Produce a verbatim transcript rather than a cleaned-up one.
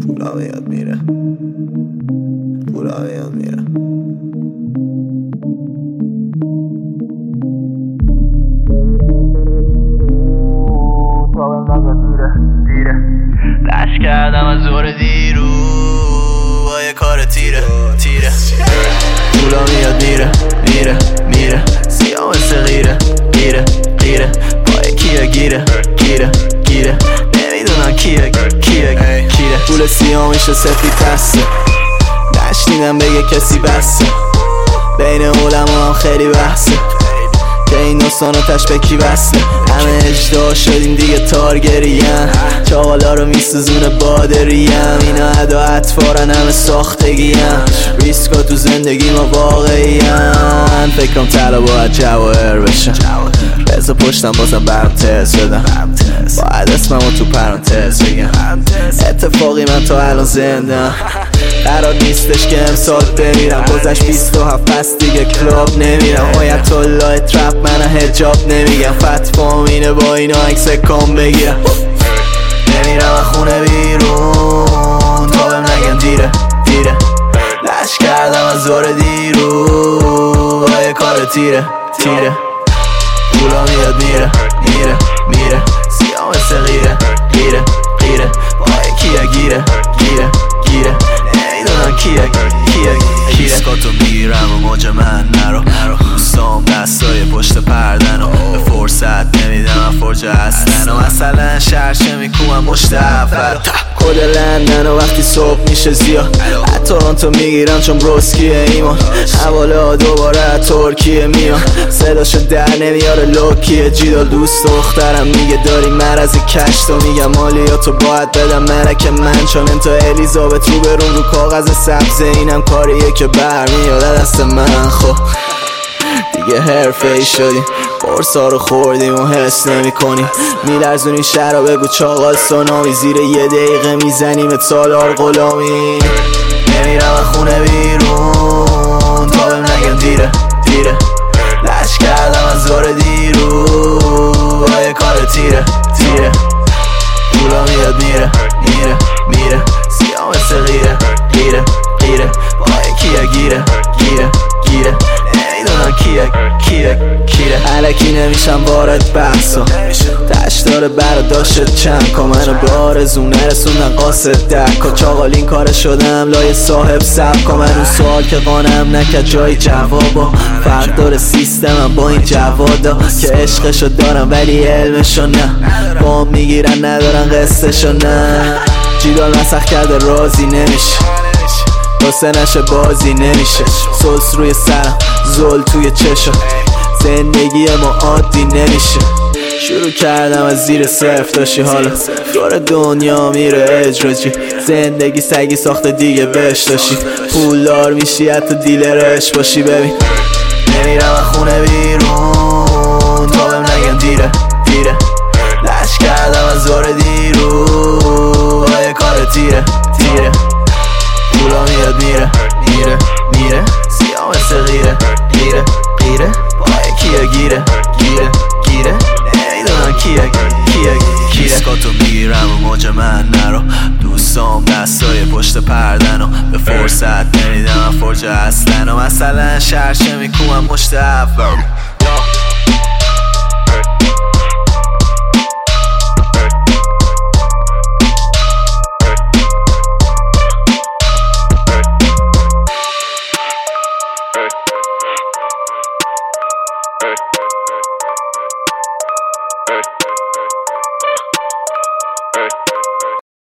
پولا میاد میره، پولا میاد میره. دشت کردم از زور دیرو با یه کار تیره تیره. پولا میاد میره میره میره، سیاه مثل غیره غیره غیره. پای کیه گیره گیره گیره، نمیدونم کیه کیه کیه. پول سیاه میشه سفید دسته، نشنیدم بگه کسی بسته. بین علما هم خیلی بحثه که این دوستان رو تشبکی بسته. همه اجدا شدیم دیگه تارگریم، چاقالا رو میسوزونه بادریم. اینا عدا اطفارن همه ساختگیم، ریسکا تو زندگی ما واقعیم. فکرم طلا باید جواهر بشن، بزا پشتم بازم برم تز بدم. باید اسممو تو پرانتز بگم، اتفاقی من تا الان زنده. قرار نیستش که امسال بمیرم، گذشت بیست و هفت پس دیگه کلاب نمیرم. آیت الله ترپ من هجاب نمیگم، فتوام اینه با اینا عکس کام بگیرم. نمیرم از خونه بیرون تا بهم نگن دیره دیره. لش کردم از زور دیرو با یه کار تیره تیره. پولا میاد میره میره میره، سیاه مثل غیره غیره غیره. پای کیه گیره گیره گیره، نمیدونم کیه کیه کیه. ریسکاتو میگیرم و موج من نرو، دوستام دستای پشت پردن و به فرصت نمیدم فرجه هستن. و مثلا شرشه میکومم مشت اول کد لندن و وقتی صبح میشه زیاد تورنتو میگیرم چون بروسکیه ایمان. حواله دوباره ترکیه میان، صداشو در نمیاره لوکیه. جیدال دوست دخترم میگه داری مرض کشت و میگم مالیاتو باید بدم مرک من، چون انتا الیزابت رو برون رو کاغذ سبز. اینم کاریه که برمیاد دست من. خب دیگه حرفه ای شدیم، قرصا رو خوردیم و حس نمی کنیم. میلرزونی شهر رو بگو چاقال سونامی، زیر یه دقیقه میزنیم سالار غلامی. نمیرم از خونه بیرون تا بهم نگن دیره دیره. لش کردم از زور دیرو با یه کار تیره تیره. پولا میاد میره میره میره، سیاه مثل غیره غیره غیره. پای کیه گیره گیره گیره، نمیدونم کیه کیه کیه. علکی نمیشم وارد بحثا، دشت داره براداشت چند کا. منو به آرزو نرسوندن قاصد دکا، چاقال این کار شدم لای صاحب سبکا. من اون سوال که قانم نکرد جای جوابا، فرق داره سیستمم با این جوادا که عشقشو دارم ولی علمشو نه. بام میگیرن ندارن قصهشو نه. جیدال مسخ کرده راضی نمیشه، واسه نشه بازی نمیشه. سلس روی سرم زل توی چشم، زندگی ما عادی نمیشه. شروع کردم از زیر صفر داشتی، حالا دور دنیا میره اجراجی. زندگی سگی ساخته دیگه بهش داشتی، پولدار میشی حتی دیلرش باشی. ببین نمیرم از خونه بیرون تا بهم نگن دیره دیره. لش کردم از زور دیرو با یه کار تیره تیره. پولا میاد میره میره میره، سیاه مثل غیره غیره غیره. پای کیه گیره گیره گیره، نمیدونم کیه کیه کیه. ریسکاتو میگیرم و موج من نرو، دوستام دستای پشت پردن و به فرصت نمیدم فرجه هستن. و مثلا شرشه میکومم مشت اول